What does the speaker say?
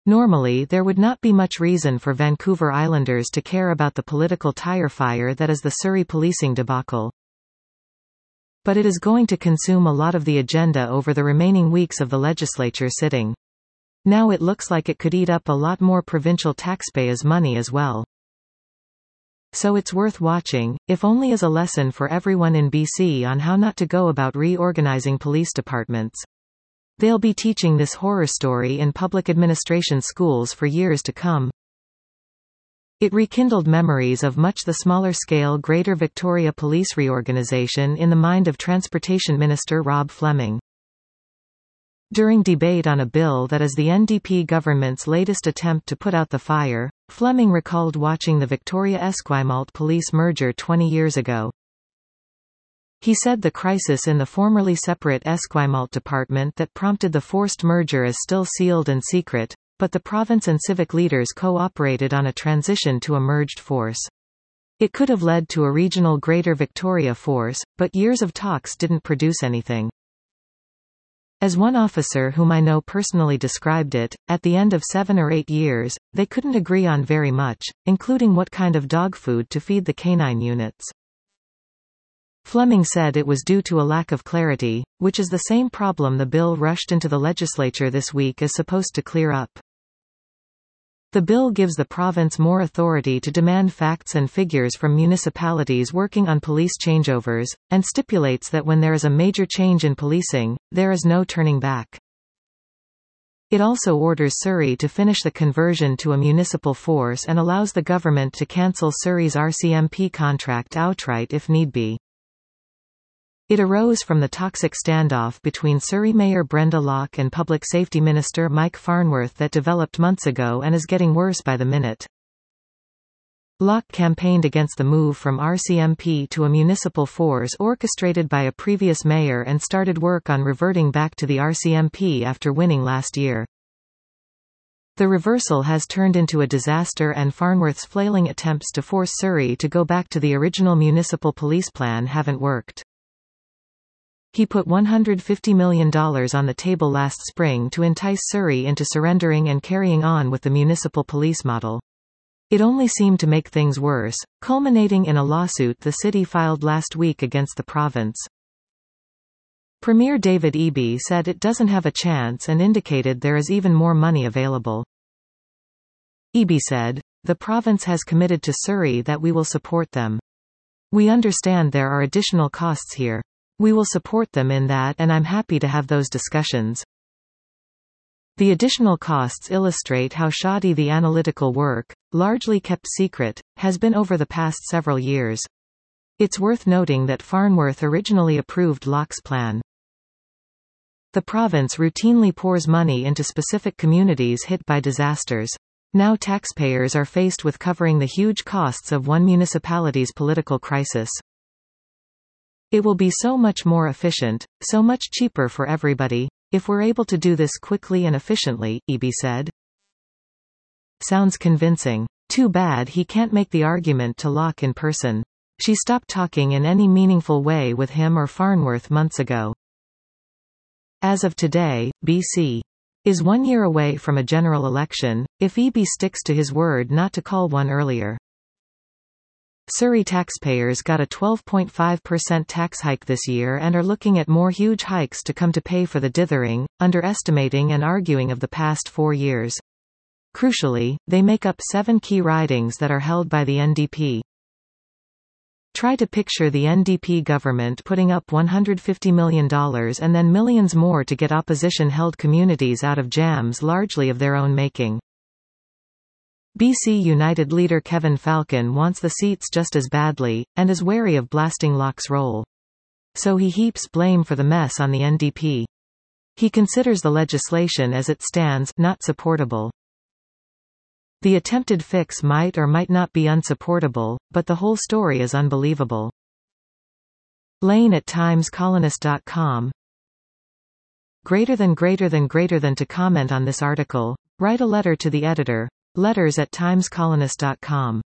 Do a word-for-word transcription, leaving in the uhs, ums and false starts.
Normally there would not be much reason for Vancouver Islanders to care about the political tire fire that is the Surrey policing debacle. But it is going to consume a lot of the agenda over the remaining weeks of the legislature sitting. Now it looks like it could eat up a lot more provincial taxpayers' money as well. So it's worth watching, if only as a lesson for everyone in B C on how not to go about reorganizing police departments. They'll be teaching this horror story in public administration schools for years to come. It rekindled memories of much the smaller-scale Greater Victoria Police reorganisation in the mind of Transportation Minister Rob Fleming. During debate on a bill that is the N D P government's latest attempt to put out the fire, Fleming recalled watching the Victoria-Esquimalt police merger twenty years ago. He said the crisis in the formerly separate Esquimalt department that prompted the forced merger is still sealed and secret, but the province and civic leaders cooperated on a transition to a merged force. It could have led to a regional Greater Victoria force, but years of talks didn't produce anything. As one officer whom I know personally described it, at the end of seven or eight years, they couldn't agree on very much, including what kind of dog food to feed the canine units. Fleming said it was due to a lack of clarity, which is the same problem the bill rushed into the legislature this week is supposed to clear up. The bill gives the province more authority to demand facts and figures from municipalities working on police changeovers, and stipulates that when there is a major change in policing, there is no turning back. It also orders Surrey to finish the conversion to a municipal force and allows the government to cancel Surrey's R C M P contract outright if need be. It arose from the toxic standoff between Surrey Mayor Brenda Locke and Public Safety Minister Mike Farnworth that developed months ago and is getting worse by the minute. Locke campaigned against the move from R C M P to a municipal force orchestrated by a previous mayor and started work on reverting back to the R C M P after winning last year. The reversal has turned into a disaster, and Farnworth's flailing attempts to force Surrey to go back to the original municipal police plan haven't worked. He put one hundred fifty million dollars on the table last spring to entice Surrey into surrendering and carrying on with the municipal police model. It only seemed to make things worse, culminating in a lawsuit the city filed last week against the province. Premier David Eby said it doesn't have a chance and indicated there is even more money available. Eby said, "The province has committed to Surrey that we will support them. We understand there are additional costs here. We will support them in that, and I'm happy to have those discussions." The additional costs illustrate how shoddy the analytical work, largely kept secret, has been over the past several years. It's worth noting that Farnworth originally approved Locke's plan. The province routinely pours money into specific communities hit by disasters. Now taxpayers are faced with covering the huge costs of one municipality's political crisis. It will be so much more efficient, so much cheaper for everybody, if we're able to do this quickly and efficiently, Eby said. Sounds convincing. Too bad he can't make the argument to Locke in person. She stopped talking in any meaningful way with him or Farnworth months ago. As of today, B C is one year away from a general election, if Eby sticks to his word not to call one earlier. Surrey taxpayers got a twelve point five percent tax hike this year and are looking at more huge hikes to come to pay for the dithering, underestimating and arguing of the past four years. Crucially, they make up seven key ridings that are held by the N D P. Try to picture the N D P government putting up one hundred fifty million dollars and then millions more to get opposition-held communities out of jams largely of their own making. B C United leader Kevin Falcon wants the seats just as badly, and is wary of blasting Locke's role. So he heaps blame for the mess on the N D P. He considers the legislation as it stands not supportable. The attempted fix might or might not be unsupportable, but the whole story is unbelievable. Lane at times colonist dot com. Greater than greater than greater than to comment on this article, write a letter to the editor. Letters at times colonist dot com